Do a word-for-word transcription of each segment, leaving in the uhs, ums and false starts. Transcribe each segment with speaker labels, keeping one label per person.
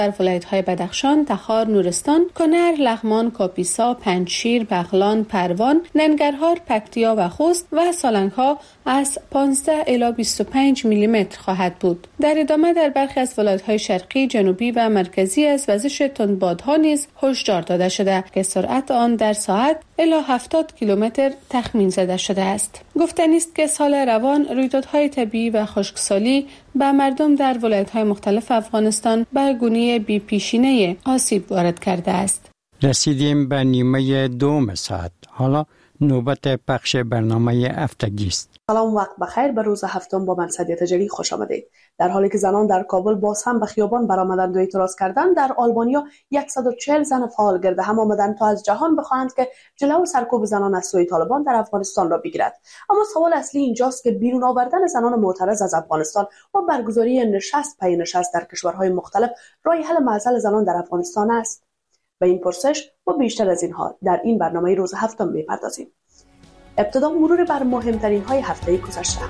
Speaker 1: در ولایت‌های بدخشان، تخار، نورستان، کنر، لغمان، کاپیسا، پنجشیر، بغلان، پروان، ننگرهار، پکتیا و خوست و سالنگ‌ها از پانزده الی بیست و پنج میلی متر خواهد بود. در ادامه در برخی از ولایت‌های شرقی، جنوبی و مرکزی از وزش تندبادها نیز هشدار داده شده که سرعت آن در ساعت الی هفتاد کیلومتر تخمین زده شده است. گفتنی است که سال روان رویدادهای طبیعی و خشکسالی به مردم در ولایت‌های مختلف افغانستان به گونه بی‌پیشینه آسیب وارد کرده است.
Speaker 2: رسیدیم به نیمه دوم ساعت. حالا نوبت پخش برنامه هفتگی است.
Speaker 3: سلام، وقت بخیر. به روز هفتم با من سعدیه تجلی خوش آمدید. در حالی که زنان در کابل باز هم به خیابان برآمدند و اعتراض کردند، در آلبانیا صد و چهل زن فعال گرد هم آمدند تا از جهان بخواهند که جلو سرکوب زنان از سوی طالبان در افغانستان را بگیرد. اما سوال اصلی اینجاست که بیرون آوردن زنان معترض از افغانستان و برگزاری نشست پی نشست در کشورهای مختلف راه حل معضل زنان در افغانستان است؟ به این پرسش و بیشتر از اینها در این برنامه روز هفتم می‌پردازیم. ابتدا مرور بر مهمترین های هفته گذشته.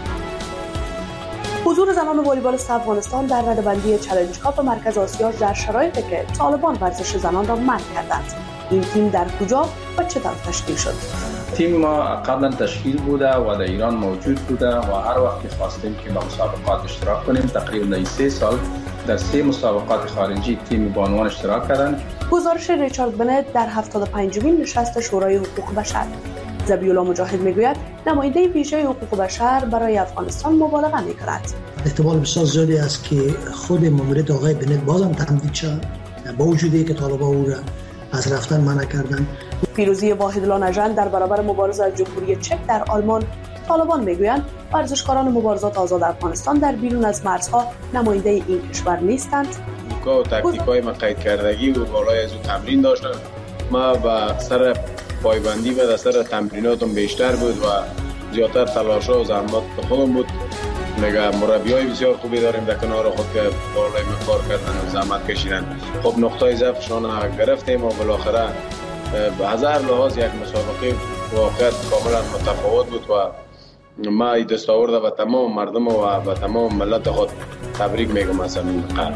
Speaker 3: حضور زنان والیبالیست افغانستان در رده‌بندی چالش کاپ مرکز آسیا در شرایطی که طالبان ورزش زنان را منع کردند. این تیم در کجا و چه طرف تشکیل شد؟
Speaker 4: تیم ما قبلا تشکیل بوده و در ایران موجود بوده و هر وقت که خواستیم که با مسابقات اشتراک کنیم، تقریبا در سه سال در سه مسابقات خارجی تیم بانوان اشتراک کردند.
Speaker 3: گزارش ریچارد بنت در هفتاد و پنجمین نشست شورای حقوق بشر. زبیولا مجاهد میگوید نماینده ویژه حقوق بشر برای افغانستان مبالغه میکند.
Speaker 5: احتمال بسیار زیادی است که خود ماموریت آقای بنت بازم تمدید شد با وجودی که طالبان او را از رفتن منع کردند.
Speaker 3: پیروزی واحدالله نژند در برابر مبارزه از جمهوری چک در آلمان. طالبان میگویند ورزشکاران مبارزات آزاد افغانستان در بیرون از مرزها نماینده این کشور نیستند.
Speaker 6: و تاکتیکای ما قید کردگی و بالای از تمرین داشتن. ما با سر پایبندی و سر تمریناتم بیشتر بود و زیادتر تلاش‌ها و زحمات خودم بود. میگه مربیای بسیار خوبی داریم در کنار خود که بالای ما کار کردن و زحمت کشیدن. خب نقطه ضعفشون گرفتیم و بالاخره به هزار لحاظ یک مسابقه واقعا کاملا متفاوت بود و ما این دستاورد و تمام مردم و و تمام ملت خود تبریک میگم از این قرار.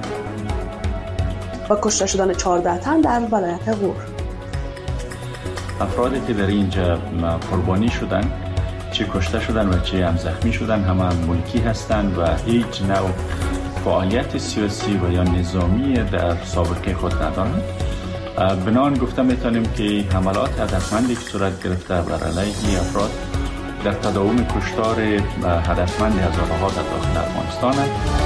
Speaker 3: و کشته شدن چهارده تن در ولایت غور.
Speaker 7: افرادی که در اینجا قربانی شدن، چه کشته شدن و چه هم زخمی شدن، همه ملکی هستند و هیچ نوع فعالیت سیاسی و یا نظامی در سابقه خود ندارند. بنان گفته میتونیم که حملات هدفمندی که صورت گرفته بر علیه افراد در تداوم کشتار هدفمند هزارها در داخل افغانستان است.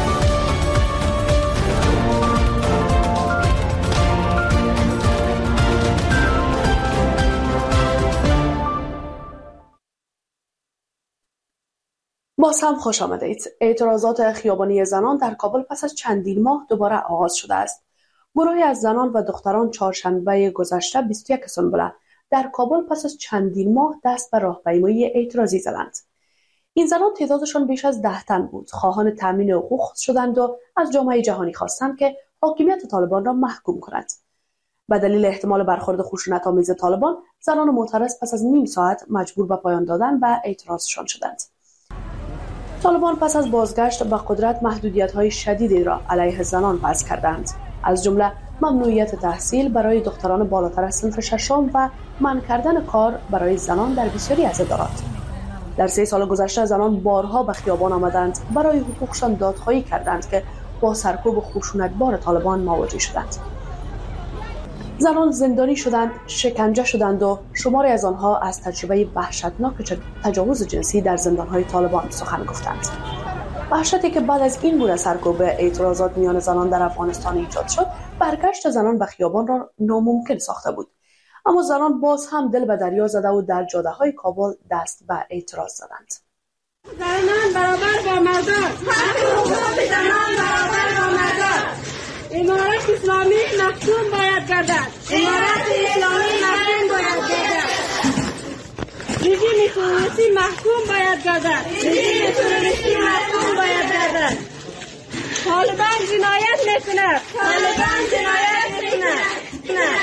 Speaker 3: باز هم خوش آمدید. اعتراضات خیابانی زنان در کابل پس از چندین ماه دوباره آغاز شده است. گروهی از زنان و دختران چهارشنبه گذشته بیست و یک سنبله در کابل پس از چندین ماه دست به راهپیمایی اعتراضی زدند. این زنان تعدادشان بیش از ده تن بود. خواهان تامین حقوق شدند و از جامعه جهانی خواستند که حاکمیت طالبان را محکوم کند. به دلیل احتمال برخورد خشونت‌آمیز طالبان، زنان معترض پس از نیم ساعت مجبور به پایان دادن و اعتراضشان شدند. طالبان پس از بازگشت به قدرت محدودیت‌های شدیدی را علیه زنان وضع کردند، از جمله ممنوعیت تحصیل برای دختران بالاتر از صنف ششم و منع کردن کار برای زنان در بسیاری از ادارات. در سه سال گذشته زنان بارها به خیابان آمدند، برای حقوقشان دادخواهی کردند که با سرکوب خشونت‌بار طالبان مواجه شدند. زنان زندانی شدند، شکنجه شدند و شماری از آنها از تجربه وحشتناک تجاوز جنسی در زندان‌های طالبان سخن گفتند. وحشتی که بعد از این گونه سرکوب اعتراضات میان زنان در افغانستان ایجاد شد، برگشت زنان به خیابان را ناممکن ساخته بود. اما زنان باز هم دل به دریا زده و در جاده‌های کابل دست به اعتراض زدند.
Speaker 8: زنان برابر با مردان، حقوق زنان برابر با مردان. امارت اسلامی محکوم باید گردد. امارت اسلامی محکوم باید گردد. رژیم تروریستی محکوم باید گردد. رژیم تروریستی محکوم باید گردد. طالبان جنایت میکند. طالبان جنایت میکند.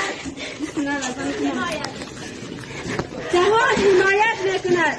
Speaker 8: جهاد حمایت میکند.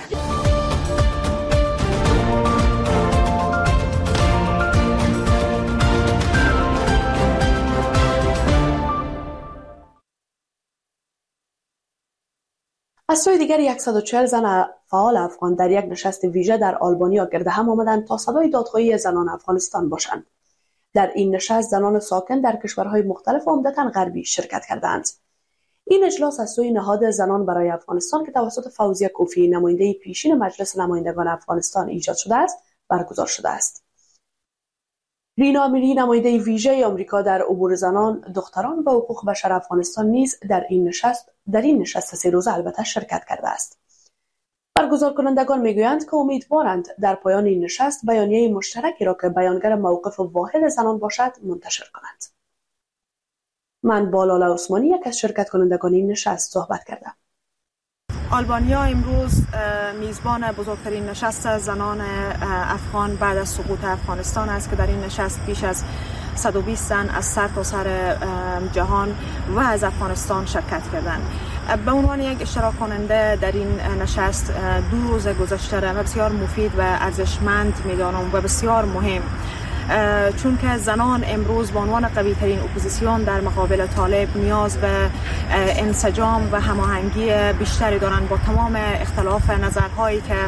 Speaker 3: از سوی دیگر صد و چهل زن فعال افغان در یک نشست ویژه در آلبانیا گرد هم آمدند تا صدای دادخواهی زنان افغانستان باشند. در این نشست زنان ساکن در کشورهای مختلف عمدتاً غربی شرکت کردند. این اجلاس از سوی نهاد زنان برای افغانستان که توسط فوزیه کوفی نماینده پیشین مجلس نمایندگان افغانستان ایجاد شده است برگزار شده است. رینا امیری نماینده ویژه آمریکا در امور زنان، دختران و حقوق بشر افغانستان نیز در این نشست در این نشست سه روزه البته شرکت کرده است. برگزار کنندگان میگویند که امیدوارند در پایان این نشست بیانیه مشترکی را که بیانگر موقف واحد زنان باشد منتشر کنند. من با لاله عثمانی یک از شرکت کنندگان این نشست صحبت کردم.
Speaker 9: آلبانیا امروز میزبان بزرگترین نشست زنان افغان بعد از سقوط افغانستان است که در این نشست بیش از صد و بیست زن از سر تا سر جهان و از افغانستان شرکت کردند. به عنوان یک اشتراک کننده در این نشست دو روز گذشته را بسیار مفید و ارزشمند می‌دانم و بسیار مهم، چون که زنان امروز به عنوان قوی ترین اپوزیسیون در مقابل طالب نیاز به انسجام و هماهنگی بیشتری دارند با تمام اختلاف نظرهایی که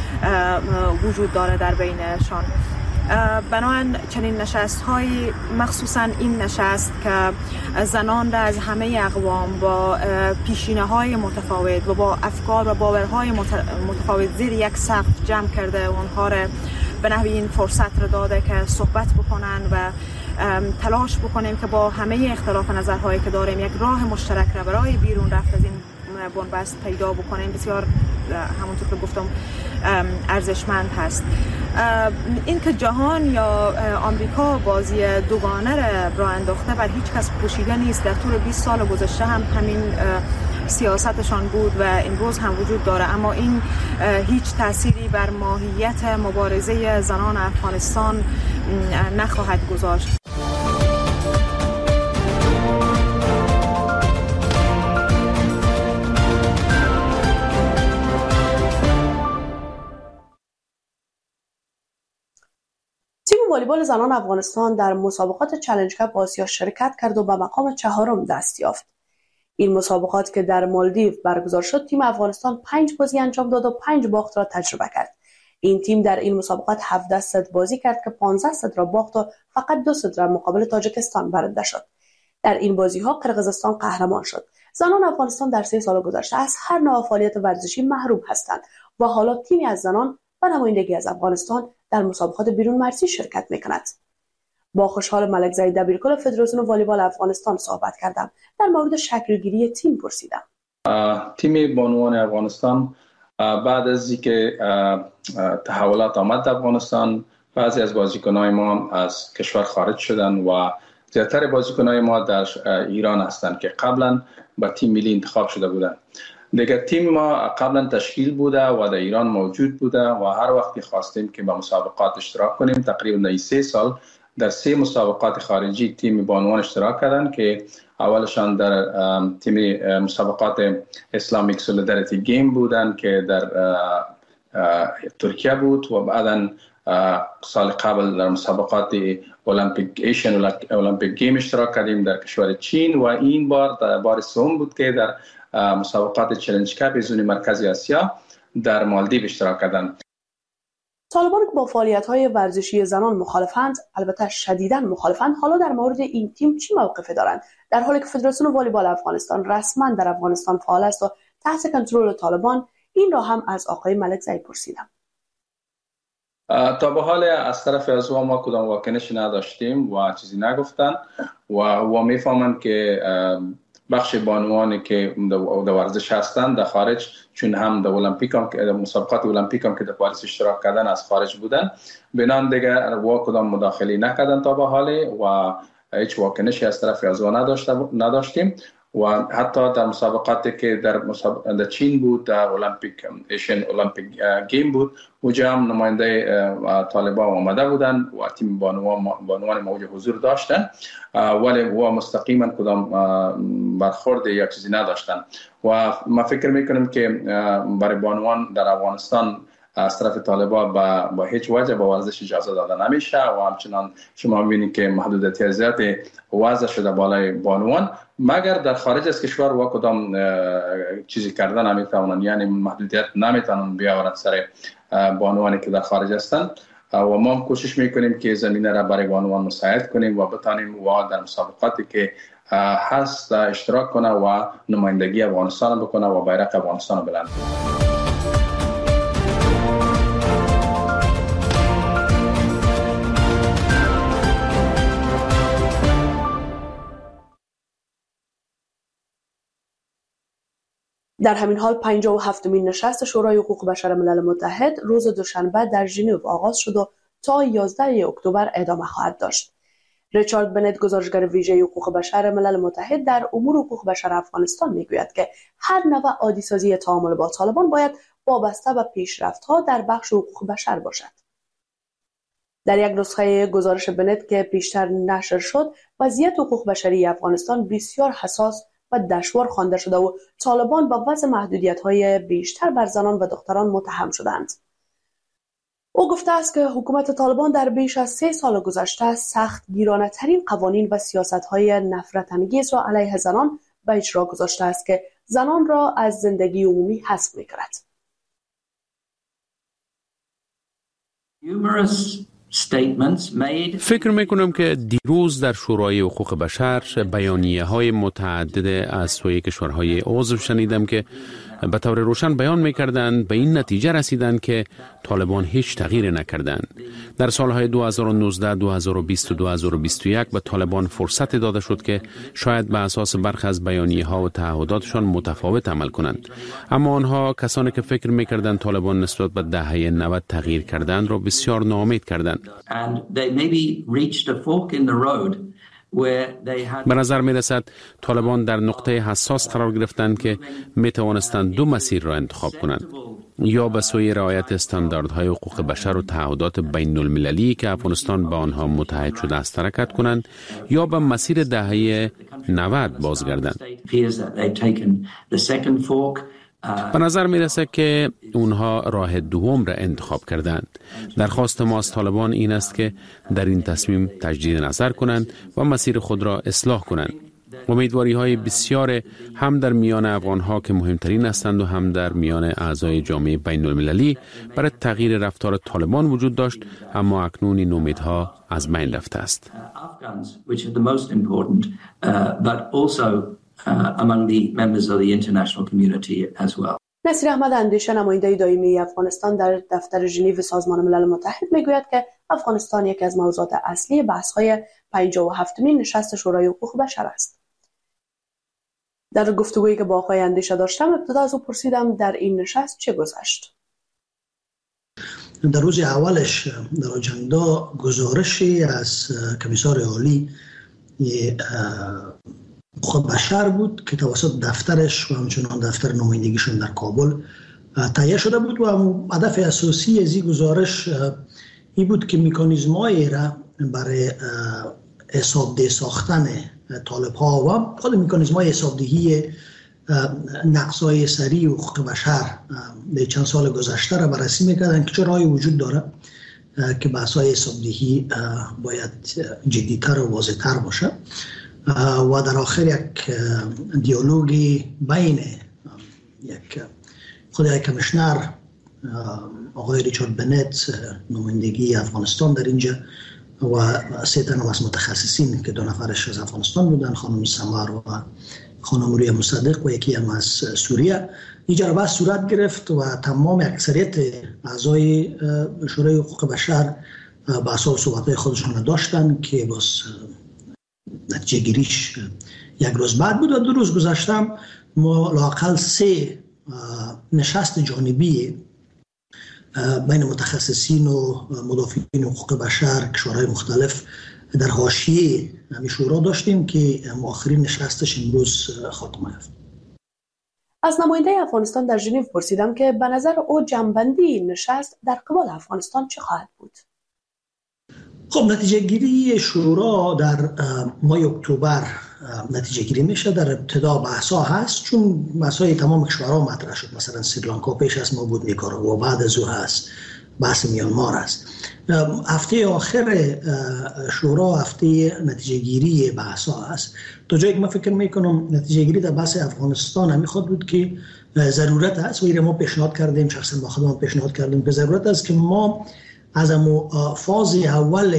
Speaker 9: وجود داره در بینشان. بنابراین چنین نشست های مخصوصا این نشست که زنان را از همه اقوام با پیشینه های متفاوت و با افکار و باورهای متفاوت زیر یک سقف جمع کرده و اونها را به نحوی این فرصت را داده که صحبت بکنن و تلاش بکنیم که با همه اختلاف نظرهایی که داریم یک راه مشترک را برای بیرون رفت از این بنبست پیدا بکنیم بسیار همونطور که گفتم ارزشمند هست. این که جهان یا آمریکا بازی دوگانه را راه انداخته بر هیچ کس پوشیده نیست. در طول بیست سال گذشته هم همین سیاستشان بود و امروز هم وجود داره، اما این هیچ تأثیری بر ماهیت مبارزه زنان افغانستان نخواهد گذاشت.
Speaker 3: تیم والیبال زنان افغانستان در مسابقات چالش کاپ آسیا شرکت کرد و به مقام چهارم دست یافت. این مسابقات که در مالدیو برگزار شد، تیم افغانستان پنج بازی انجام داد و پنج باخت را تجربه کرد. این تیم در این مسابقات هفده ست بازی کرد که پانزده ست را باخت و فقط دو ست را مقابل تاجیکستان برنده شد. در این بازی‌ها قرقیزستان قهرمان شد. زنان افغانستان در سه سال گذشته از هر نوع فعالیت ورزشی محروم هستند و حالا تیمی از زنان و نمایندگی از افغانستان در مسابقات بیرون مرزی شرکت می‌کند. با خوشحال ملکزی دبیرکل فدراسیون والیبال افغانستان صحبت کردم. در مورد شکل‌گیری تیم پرسیدم.
Speaker 4: تیم بانوان افغانستان بعد از اینکه تحولات آمد در افغانستان، بعضی از بازیکنان ما از کشور خارج شدن و زیادتر بازیکنان ما در ایران هستند که قبلا با تیم ملی انتخاب شده بودند. دیگه تیم ما قبلا تشکیل بوده و در ایران موجود بوده و هر وقتی خواستیم که با مسابقات اشتراک کنیم، تقریبا در سه سال در سه مسابقات خارجی تیم بانوان اشتراک کردند که اولشان در تیم مسابقات اسلامیک سولیداریتی گیم بودند که در ترکیه بود و بعدا سال قبل در مسابقات المپیک ایشن المپیک گیم اشتراک کردیم در کشور چین و این بار در بار سوم بود که در مسابقات چالش کاپ زون مرکزی آسیا در مالدیو اشتراک کردند.
Speaker 3: طالبان که با فعالیت‌های ورزشی زنان مخالفند، البته شدیداً مخالفند، حالا در مورد این تیم چی موقفی دارند؟ در حالی که فدراسیون والیبال افغانستان رسما در افغانستان فعال است و تحت کنترل طالبان، این را هم از آقای ملکزی پرسیدم.
Speaker 4: تا به حال از طرف از ما کدام واکنشی نداشتیم و چیزی نگفتن و و میفهمند که بخش بانوانی که در ورزش هستند در خارج، چون هم در المپیک هم که مسابقات المپیک هم که در پاریس اشتراک کردن از خارج بودن، بنان دیگه وا کدام مداخله نکردن تا به حال و هیچ واکنشی از طرف از نداشتیم و حتی در مسابقاتی که در مسابقه در چین بود، در المپیک ایشن المپیک گیم بود، اونجا هم نماینده طالبان آمده بودن و تیم بانوان بانوان موجود حضور داشتن ولی و مستقیما کدام برخورد یا چیزی نداشتن و ما فکر میکنیم که برای بانوان در افغانستان از طرف طالبان با با هیچ وجه به ورزش اجازه داده نمیشه و همچنان شما می‌بینید که محدودیت زیادی وضع شده بالای بانوان، مگر در خارج از کشور و کدام چیزی کردن نمیتونن، یعنی محدودیت نمیتونن بیاورن سر بانوانی که در خارج هستند و ما هم کوشش میکنیم که زمینه را برای بانوان مساعد کنیم و بتانیم و در مسابقاتی که هست اشتراک کنه و نمایندگی افغانستان بکنه و بیرق افغانستان بلند کنه.
Speaker 3: در همین حال پنجاه و هفتمین نشست شورای حقوق بشر ملل متحد روز دوشنبه در ژنو آغاز شد و تا یازده اکتبر ادامه خواهد داشت. ریچارد بنت، گزارشگر ویژه حقوق بشر ملل متحد در امور حقوق بشر افغانستان، میگوید که هر نوع عادی‌سازی تعامل با طالبان باید وابسته به پیشرفت‌ها در بخش حقوق بشر باشد. در یک نسخه گزارش بنت که پیشتر نشر شد، وضعیت حقوق بشری افغانستان بسیار حساس و دشوار خوانده شده و طالبان با وضع محدودیت‌های بیشتر بر زنان و دختران متهم شدند. او گفته است که حکومت طالبان در بیش از سه سال گذشته سخت گیرانه ترین قوانین و سیاست‌های نفرت انگیز را علیه زنان به اجرا گذاشته است که زنان را از زندگی عمومی حذف می‌کند.
Speaker 10: فکر میکنم که دیروز در شورای حقوق بشر بیانیه های متعدد از سوی کشورهای عضو شنیدم که به طور روشن بیان میکردند به این نتیجه رسیدند که طالبان هیچ تغییر نکردند. در سالهای دو هزار و نوزده، دو هزار و بیست و دو هزار و بیست و یک به طالبان فرصت داده شد که شاید به اساس برخی از بیانیه ها و تعهداتشان متفاوت عمل کنند، اما آنها کسانی که فکر میکردند طالبان نسبت به دهه نود تغییر کردند را بسیار ناامید کردند. به نظر می رسد طالبان در نقطه حساس قرار گرفتند که می توانستند دو مسیر را انتخاب کنند، یا به سوی رعایت استانداردهای حقوق بشر و تعهدات بین المللی که افغانستان با آنها متحد شده است حرکت کنند، یا به مسیر دهه نود بازگردند. به نظر می رسد که اونها راه دوم را انتخاب کردند. درخواست ما از طالبان این است که در این تصمیم تجدید نظر کنند و مسیر خود را اصلاح کنند. امیدواری های بسیار هم در میان افغان ها که مهمترین هستند و هم در میان اعضای جامعه بین المللی برای تغییر رفتار طالبان وجود داشت، اما اکنون این امیدها از بین رفته است.
Speaker 3: Uh, among the members of the international community as well. نصیر احمد اندیشه، نماینده دائمی افغانستان در دفتر ژنو سازمان ملل متحد، میگوید که افغانستان یکی از موضوعات اصلی بحث‌های پنجاه و هفتمین نشست شورای حقوق بشر است. در گفتگویی که با آقای اندیشه داشتم، ابتدا از او پرسیدم در این نشست چه گذشت.
Speaker 5: در روز اولش در آجندا گزارشی از کمیسار عالی حقوق بشر بود که توسط دفترش و همچنان دفتر نمایندگیشون در کابل تهیه شده بود و هدف اساسی از این گزارش این بود که مکانیزم‌هایی را برای حسابدهی ساختن طالب‌ها و خود مکانیزم‌های حسابدهی نقص‌های سریع حقوق بشر در چند سال گذشته را بررسی می‌کردن که چه راهی وجود داره که بحث‌های حسابدهی باید جدی‌تر و واضح‌تر باشه و در آخر یک دیالوگی بین یک خود یک کمیشنر آقای ریچارد بنت نمایندگی افغانستان در اینجا و سه تن از متخصصین که دو نفرش از افغانستان بودن، خانم سمر و خانم رویا مصدق و یکی هم از سوریه، اینجا بحث صورت گرفت و تمام اکثریت اعضای شورای حقوق بشر به اساس صحبت‌های خودشون داشتن که باز نتیجه گیریش یک روز بعد بود و دو روز گذشتم ما لااقل سه نشست جانبی بین متخصصین و مدافعین حقوق بشر کشورهای مختلف در حاشیه همین شورا داشتیم که آخرین نشستش امروز خاتمه یافت.
Speaker 3: از نماینده افغانستان در ژنو پرسیدم که به نظر او جنبندی نشست در قبال افغانستان چه خواهد بود؟
Speaker 5: خب نتیجه گیری شورا در ماه اکتبر نتیجه گیری میشه. در ابتدا بحثا هست، چون بحثای تمام کشورها مطرح شد. مثلا سریلانکا پیش از ما بود، نیکاراگوآ بعد از او هست، بحث میانمار است. هفته آخر شورا هفته نتیجه گیری بحثا است. تا جایی که من فکر میکنم نتیجه گیری در بحث افغانستان همی خود بود که ضرورت است و ایره ما پیشنهاد کردیم، شخصا با خودم پیشنهاد کردیم که ضرورت است که ما از امو فاز اول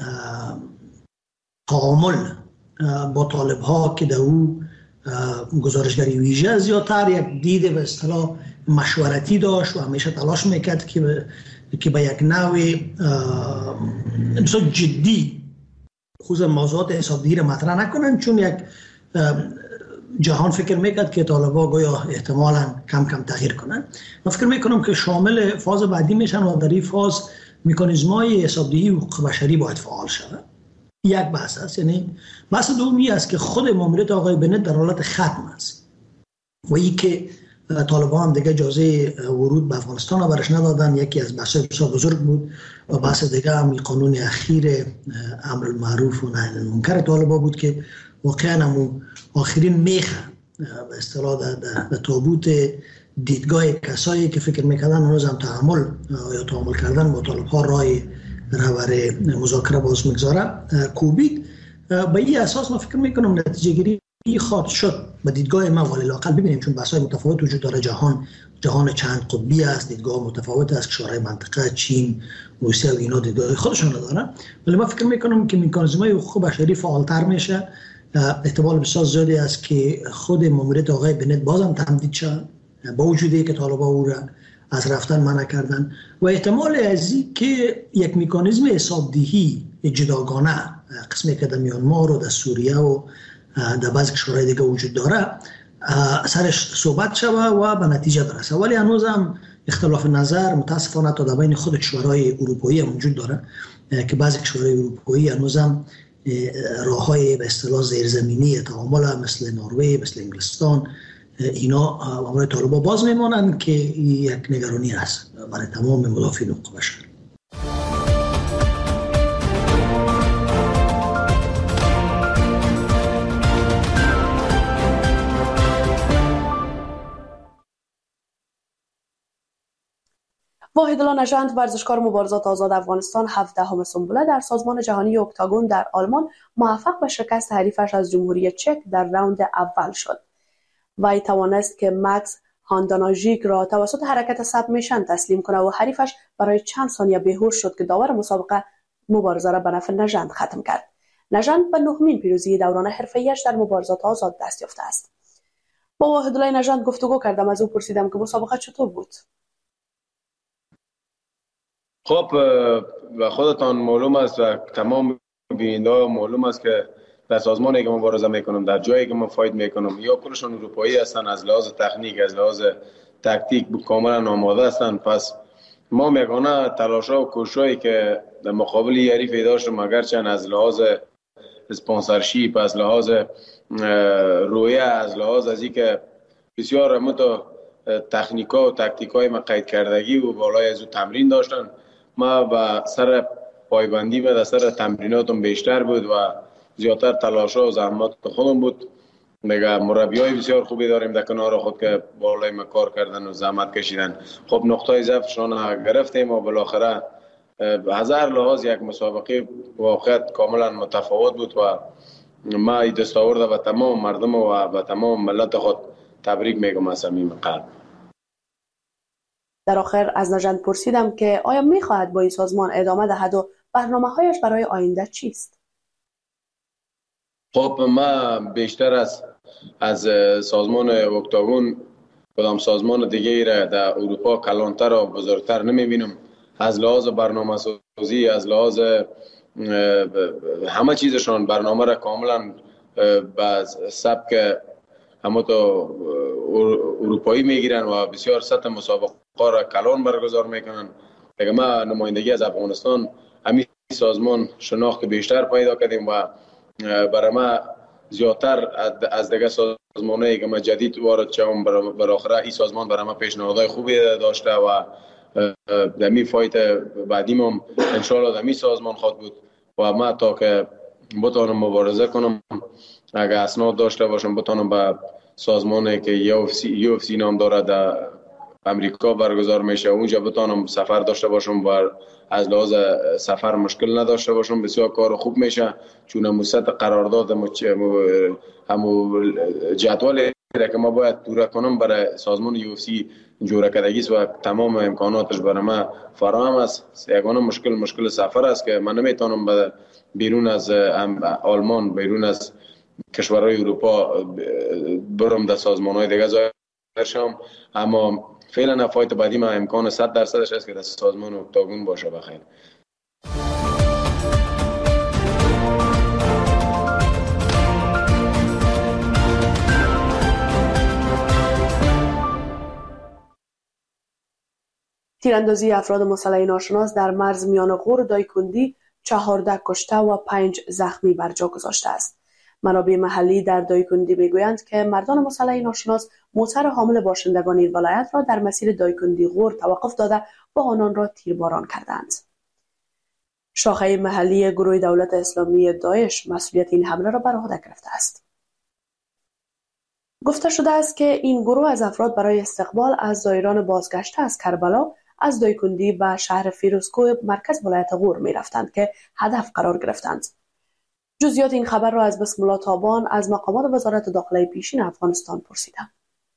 Speaker 5: تعامل با طالب ها که در او گزارشگری ویژه زیادتر یک دید به اصطلاح مشورتی داشت و همیشه تلاش میکرد که که به یک نوع بسیار جدی خود موضوعات حسابگیری مطرح نکنن، چون یک جهان فکر میکرد که طالبا گویا احتمالاً کم کم تغییر کنن. من فکر میکنم که شامل فاز بعدی میشن و در این فاز مکانیزم‌های حسابدهی حقوق بشری باید فعال شود. یک بحث است. یعنی بحث دومی است که خود ماموریت آقای بنت در حالت ختم است و این که طالبان هم دیگه اجازه ورود به افغانستان رو برش ندادن. یکی از بحث‌های بسیار بزرگ بود. و بحث دیگه هم قانون اخیر امر معروف و نهی عن المنکر طالبان بود که واقعا هم آخرین میخه به اصطلاح در تابوت دیدگاه کسایی که فکر میکردن هنوز هم تعامل یا تعامل کردن با طالب‌ها رای برای مذاکره باز میگذاره کوبید. به این اساس ما فکر میکنم نتیجه گیری خواهد شد به دیدگاه ما، ولی لااقل ببینیم، چون بحث‌های متفاوت وجود داره. جهان جهان چند قطبی است، دیدگاه متفاوت است. کشورهای منطقه، چین، روسیه و اینا دیدگاه خودشون دارن. ولی ما فکر میکنم که مکانیزم‌های حقوق بشری فعالتر میشه. احتمال بسیار زیادی است که خود ماموریت آقای بنت بازم تمدید شد با وجودی که طالبان او را از رفتن منع کردن و احتمال ازی که یک مکانیزم حسابدهی جداگانه قسمی که در میانمار و در سوریه و در بعضی کشورهای دیگه وجود داره سرش صحبت شود و به نتیجه برسه. ولی هنوز هم اختلاف نظر متاسفانه تا در بین خود کشورهای اروپایی هم وجود داره که بعضی کشورهای اروپایی هنوز هم راههای به اصطلاح زیرزمینی تعامل مثل نروژ، مثل انگلستان، اینا برای طالبان باز میمانند که یک نگرانی است برای تمام مدافعین حقوق بشر.
Speaker 3: واحدالله نژند، ورزشکار مبارزات آزاد افغانستان، هفدهم سنبله در سازمان جهانی اکتاگون در آلمان موفق به شکست حریفش از جمهوری چک در راوند اول شد. وی توانست که مکس هانداناژیک را توسط حرکت سبمیشن تسلیم کنه و حریفش برای چند ثانیه بیهوش شد که داور مسابقه مبارزه را به نفع نژند ختم کرد. نژند به نهمین پیروزی دوران حرفه‌ایش در مبارزات آزاد دست یافته است. با واحدالله نژند گفتگو کردم، از او پرسیدم که مسابقه چطور بود.
Speaker 6: خب و خودتان معلوم است و تمام بیننده‌ها معلوم است که در سازمانی که مبارزه میکنم، در جایی که من فایت میکنم، یا کلشون اروپایی هستن، از لحاظ تکنیک، از لحاظ تاکتیک کاملا آماده هستن. پس ما میگانه تلاشا و کوششی که در مقابل حریف داشتم، اگرچه از لحاظ اسپانسرشیپ، از لحاظ رویه، از لحاظ از اینکه بسیار متو تکنیکا و تاکتیکای ما قید کردگی و بالای از او تمرین داشتن، ما با سر پایبندی و در سر تمریناتم بیشتر بود و زیادتر تلاشا و زحمات خودم بود. میگه مربیای بسیار خوبی داریم در کنار خود که بالای ما کار کردن و زحمت کشیدن. خب نقطه ضعفشان گرفتیم و بالاخره هزار لحاظ یک مسابقه واقعیت کاملا متفاوت بود و ما این دستاورد و تمام مردم و و تمام ملت خود تبریک میگم از صمیم قلب.
Speaker 3: در آخر از نژند پرسیدم که آیا میخواهد با این سازمان ادامه دهد و برنامه‌هایش برای آینده چیست؟
Speaker 6: خب ما بیشتر از از سازمان اکتاگون کدام سازمان دیگه را در اروپا کلانتر و بزرگتر نمیبینم. از لحاظ برنامه سازی، از لحاظ همه چیزشان برنامه را کاملا به سبک همه تو اروپایی میگیرن و بسیار سطح مسابقه را کلان برگزار میکنن. دیگه ما نمایندگی از افغانستان همین سازمان شناخت بیشتر پیدا کردیم و برای ما زیادتر از دیگه سازمانایی که ما جدید وارد شدم بالاخره این سازمان برای ما پیشنهادهای خوبی داشته و در می فایت بعدیم هم انشاءالله در می سازمان خواهد بود و ما تا که بتوانم مبارزه کنم اگر اسناد داشته باشم بتانم به سازمانی که یو اف سی یو اف سی نام داره در امریکا برگزار میشه اونجا بتانم سفر داشته باشم و از لحاظ سفر مشکل نداشته باشم. بسیار کار خوب میشه چون مصد قرارداد همو جدول که ما باید پورا کنم برای سازمان یو اف سی جوره کردگی است و تمام امکاناتش برای ما فراهم است. یگانه مشکل مشکل سفر است که من نمیتونم به بیرون از آلمان بیرون از کشورهای اروپا برم در سازمان‌های دیگه ظاهر شم، اما فعلا فایت بعدی ما امکان صد درصدش است که در سازمان اکتاگون باشه. بخیر.
Speaker 3: تیراندازی افراد مسلح ناشناس در مرز میان غور و دایکندی چهارده کشته و پنج زخمی بر جا گذاشته است. منابع محلی در دایکندی میگویند که مردان مسلح ناشناس موتر حامل باشندگان این ولایت را در مسیر دایکندی غور توقف داده و آنان را تیرباران کردند. شاخه محلی گروه دولت اسلامی داعش مسئولیت این حمله را بر عهده گرفته است. گفته شده است که این گروه از افراد برای استقبال از زائران بازگشته از کربلا از دایکندی به شهر فیروزکوه مرکز ولایت غور می رفتند که هدف قرار گرفتند. جزئیات این خبر را از بسم الله تابان از مقامات وزارت داخله پیشین افغانستان پرسیدم.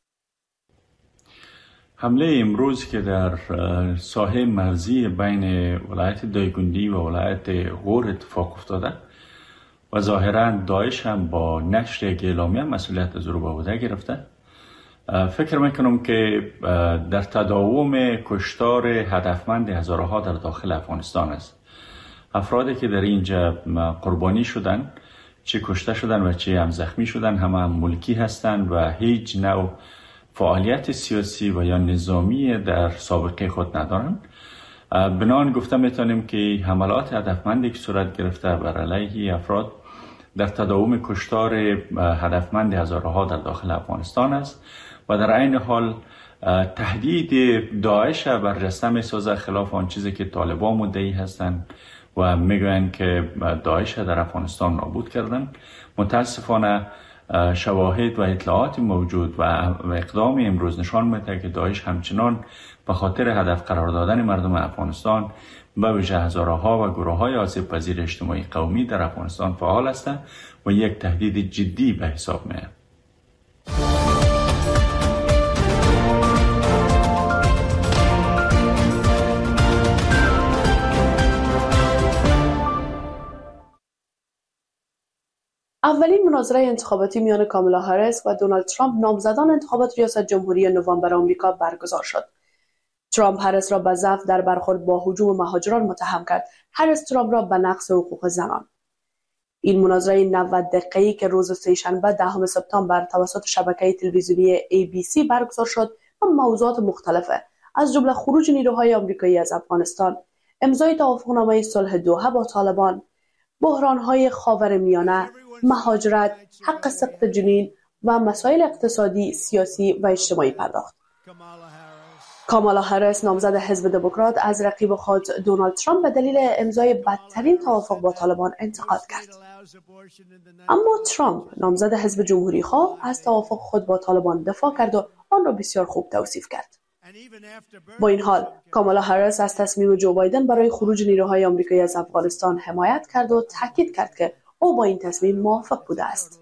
Speaker 7: حمله امروز که در ساحه مرزی بین ولایت دایکندی و ولایت غور اتفاق افتاده و ظاهرا داعش هم با نشر یک اعلامیه مسئولیت از رو به عهده گرفته. فکر میکنم که در تداوم کشتار هدفمند هزارها در داخل افغانستان است. افرادی که در اینجا قربانی شدن، چه کشته شدن و چه هم زخمی شدن، همه هم ملکی هستند و هیچ نوع فعالیت سیاسی و یا نظامی در سابقه خود ندارند. بنان گفته میتونیم که حملات هدفمندی که صورت گرفته بر علیه افراد در تداوم کشتار هدفمند هزارها در داخل افغانستان است و در عین حال تهدید داعش برجسته میسازه خلاف آن چیزی که طالبان مدعی هستند و میگویند که داعش در افغانستان نابود کردن. متاسفانه شواهد و اطلاعات موجود و اقدام امروز نشان میده که داعش همچنان به خاطر هدف قرار دادن مردم افغانستان به ویژه هزارها و گروه‌های آسیب پذیر اجتماعی قومی در افغانستان فعال هستند و یک تهدید جدی به حساب میاد.
Speaker 3: اولین مناظره انتخاباتی میان کامالا هریس و دونالد ترامپ نامزدان انتخابات ریاست جمهوری نوامبر آمریکا برگزار شد. ترامپ هریس را به ضعف در برخورد با هجوم مهاجران متهم کرد. هریس ترامپ را به نقض حقوق زنان. این مناظره نود دقیقه‌ای که روز سه‌شنبه دهم سپتامبر توسط شبکه تلویزیونی ای بی سی برگزار شد و موضوعات مختلف از جمله خروج نیروهای آمریکایی از افغانستان، امضای توافقنامه صلح دوحه با طالبان، بحران‌های خاورمیانه، مهاجرت، حق سقط جنین و مسائل اقتصادی، سیاسی و اجتماعی پرداخت. کامالا هریس نامزد حزب دموکرات از رقیب خود دونالد ترامپ به دلیل امضای بدترین توافق با طالبان انتقاد کرد. اما ترامپ نامزد حزب جمهوری خواه از توافق خود با طالبان دفاع کرد و آن را بسیار خوب توصیف کرد. با این حال کامالا هریس از تصمیم جو بایدن برای خروج نیروهای آمریکایی از افغانستان حمایت کرد و تاکید کرد که او با این تصمیم موافق بوده است.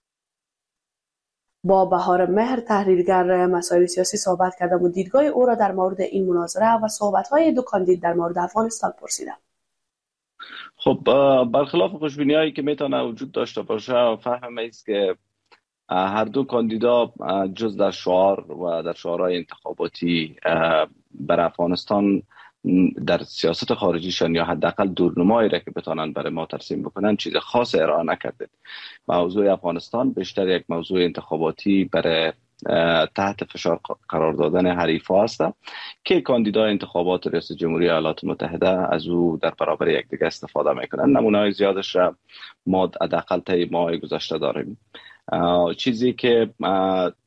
Speaker 3: با بهار مهر تحلیلگر مسائل سیاسی صحبت کردم و دیدگاه او را در مورد این مناظره و صحبت‌های دو کاندید در مورد افغانستان پرسیدم.
Speaker 11: خب برخلاف خوشبینی‌هایی که میتونه وجود داشته باشه، فهم است که هر دو کاندیدا جز در شعار و در شعارهای انتخاباتی بر افغانستان در سیاست خارجیشان یا حداقل دورنمایی را که بتانن برای ما ترسیم بکنن چیز خاص ارائه نکرده. موضوع افغانستان بیشتر یک موضوع انتخاباتی برای تحت فشار قرار دادن حریفا است که کاندیدای انتخابات ریاست جمهوری ایالات متحده از او در برابر یکدیگر استفاده میکنن. نمونه‌های زیادش را ما حداقل طی ماه گذشته داریم. چیزی که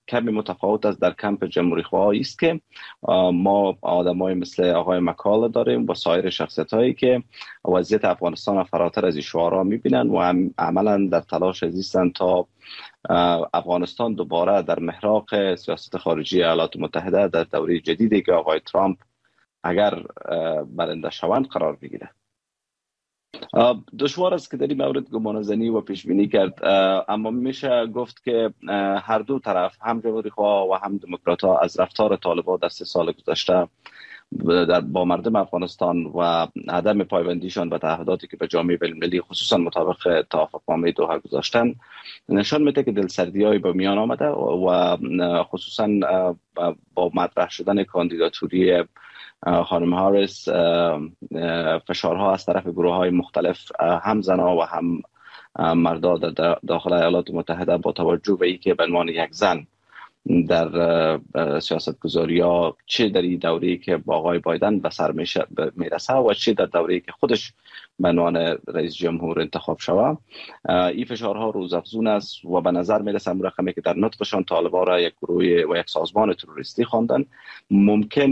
Speaker 11: کمی متفاوت است در کمپ جمهوری خواهی است که ما آدمای مثل آقای مکال داریم و سایر شخصیت هایی که وضعیت افغانستان فراتر از این شعارها میبینن و عملا در تلاش هستند تا افغانستان دوباره در محراق سیاست خارجی ایالات متحده در دوره جدیدی که آقای ترامپ اگر برنده شوند قرار بگیره. دشوار است که در این مورد گمانه‌زنی و پیش بینی کرد، اما میشه گفت که هر دو طرف، هم جمهوری خواه و هم دموکرات ها، از رفتار طالبان در سه سال گذشته در با مردم افغانستان و عدم پایبندیشان به تعهداتی که به جامعه بین‌المللی خصوصا مطابق توافقنامه دوحه گذاشتن نشان میده که دلسردی‌هایی به میان آمده و خصوصا با مطرح شدن کاندیداتوری خانم هاریس فشارها از طرف گروه‌های مختلف، هم زنان و هم مردا در داخل ایالات متحده، با توجه به اینکه به عنوان یک زن در سیاست گذاری ها چه در این دوره‌ای که با آقای بایدن به سر میرسه و چه در دوره‌ای که خودش به عنوان رئیس جمهور انتخاب شود، این فشارها روزافزون است و به نظر میرسه رقمی که در نطقشان طالبان را یک گروه و یک سازمان تروریستی خواندن. ممکن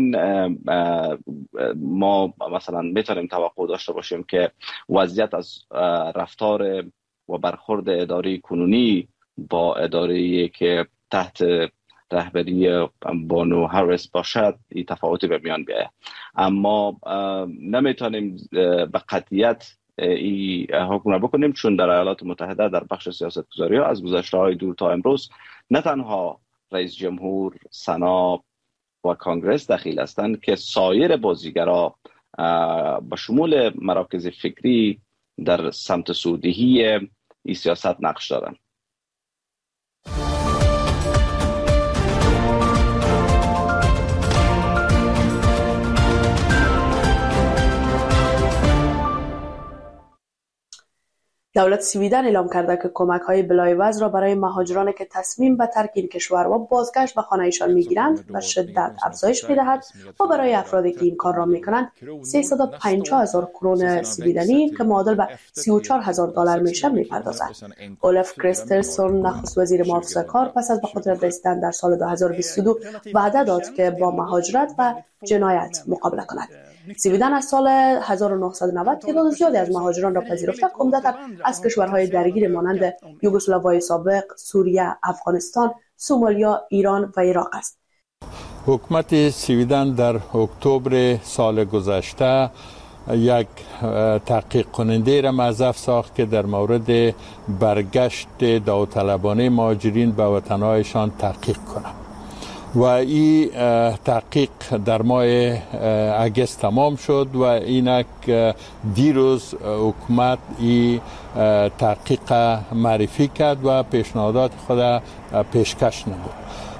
Speaker 11: ما مثلا میتونیم توقع داشته باشیم که وضعیت از رفتار و برخورد اداره کنونی با اداره که تحت رهبری بانو هاریس باشد این تفاوتی به میان بیاید، اما نمیتونیم به قطعیت این حکم را بکنیم، چون در ایالات متحده در بخش سیاست گذاری ها از گذشته های دور تا امروز نه تنها رئیس جمهور، سنا و کانگرس دخیل هستند که سایر بازیگرا به شمول مراکز فکری در سمت سودهی این سیاست نقش دارند.
Speaker 3: دولت سویدن اعلام کرده که کمک‌های بلایوز را برای مهاجرانی که تصمیم به ترک این کشور و بازگشت به خانه‌شان می‌گیرند به شدت افزایش می‌دهد و برای افرادی که این کار را می‌کنند سیصد و پنجاه هزار کرون سویدنی که معادل به سی و چهار هزار دلار میشه می‌پردازد. اولف کریسترسون نخست وزیر محافظه کار پس از به قدرت رسیدن در سال دو هزار و بیست و دو وعده داد که با مهاجرت و جنایت مقابله کند. سویدن از سال هزار و نهصد و نود تعداد زیادی از مهاجران را پذیرفته که عمدتاً از کشورهای درگیر مانند یوگسلاوی سابق، سوریه، افغانستان، سومالیا، ایران و عراق است.
Speaker 12: حکومت سویدن در اکتبر سال گذشته یک تحقیق کننده را موظف ساخت که در مورد برگشت داوطلبانه مهاجرین به وطنهایشان تحقیق کنند و این تحقیق در ماه اگست تمام شد و اینک دیروز حکومت این تحقیق معرفی کرد و پیشنهادات خود پیشکش نمود.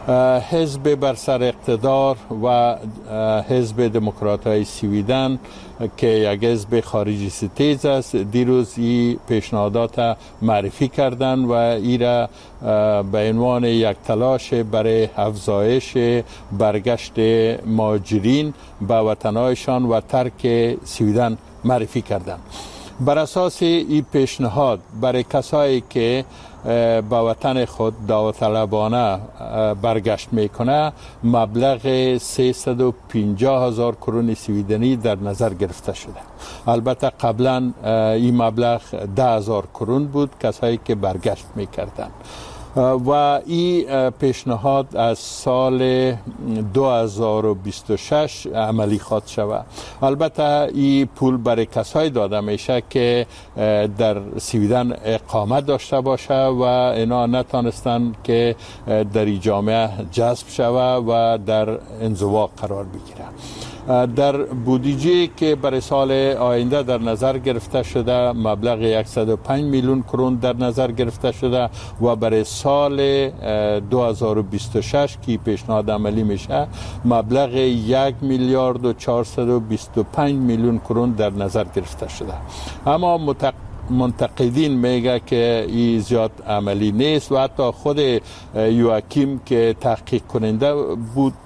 Speaker 12: حزب بر سر اقتدار و حزب دموکرات های سویدن که یک حزب خارجی ستیز است دیروز این پیشنهادات معرفی کردن و این را به عنوان یک تلاش برای افزایش برگشت مهاجرین به وطنهایشان و ترک سویدن معرفی کردند. بر اساس این پیشنهاد برای کسایی که به وطن خود داوطلبانه برگشت میکنه مبلغ سیصد و پنجاه هزار کرون سویدنی در نظر گرفته شده. البته قبلا این مبلغ ده هزار کرون بود کسایی که برگشت میکردن و این پیشنهاد از سال دو هزار و بیست و شش عملی خواهد شود. البته این پول برای کسایی داده میشه که در سویدن اقامت داشته باشه و اینا نتانستن که در این جامعه جذب شود و در انزوا قرار بگیره. در بودجه که برای سال آینده در نظر گرفته شده مبلغ صد و پنج میلیون کرون در نظر گرفته شده و برای سال دو هزار و بیست و شش که پیشنهاد عملی میشه مبلغ یک میلیارد و چهارصد و بیست و پنج میلیون کرون در نظر گرفته شده. اما متق... منتقدین میگه که این زیاد عملی نیست و حتی خود یواکیم که تحقیق کننده بود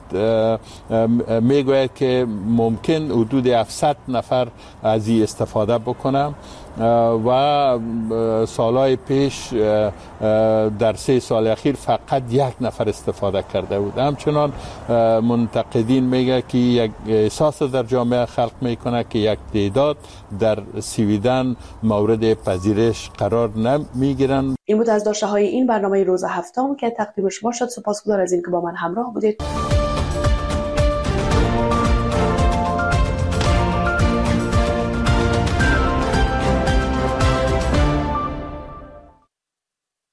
Speaker 12: میگوید که ممکن حدود هفتصد نفر از این استفاده بکنم و سالهای پیش در سه سال اخیر فقط یک نفر استفاده کرده بود. همچنان منتقدین میگه که یک احساس در جامعه خلق میکنه که یک تعداد در سویدن مورد پذیرش قرار نمیگیرن.
Speaker 3: این بود از داشته های این برنامه روز هفتم که تقدیم شما شد. سپاسگزار از اینکه با من همراه بودید.